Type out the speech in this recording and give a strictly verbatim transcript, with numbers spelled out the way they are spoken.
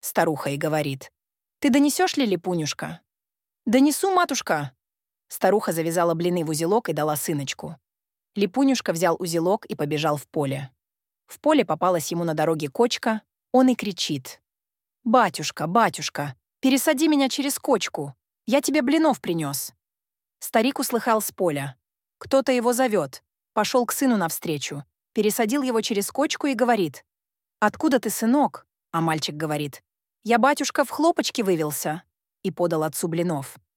старуха и говорит: «Ты донесешь ли, Липунюшка?» «Донесу, матушка!» Старуха завязала блины в узелок и дала сыночку. Липунюшка взял узелок и побежал в поле. В поле попалась ему на дороге кочка, он и кричит: «Батюшка, батюшка, пересади меня через кочку, я тебе блинов принес». Старик услыхал с поля. Кто-то его зовет. Пошел к сыну навстречу, пересадил его через кочку и говорит: «Откуда ты, сынок?» А мальчик говорит: «Я, батюшка, в хлопочке вывелся», и подал отцу блинов.